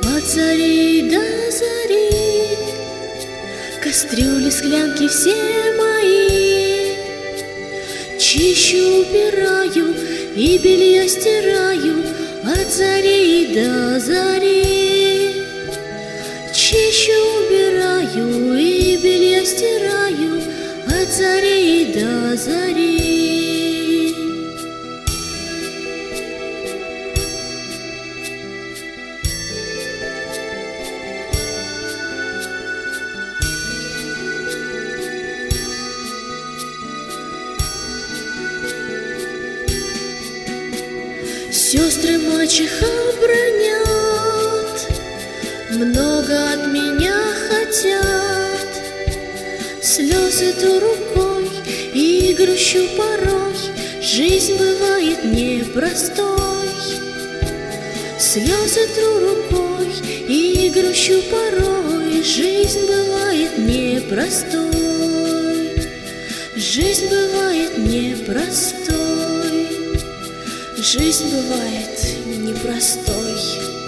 От зари до зари кастрюли, склянки все мои чищу, убираю и белье стираю. От зари до зари чищу, убираю и белье стираю. От зари до зари. Сестры мачеха бронят, много от меня хотят. Слезы тру рукой и грущу порой, жизнь бывает непростой. Слезы тру рукой и грущу порой, жизнь бывает непростой. Жизнь бывает непростой. Жизнь бывает непростой.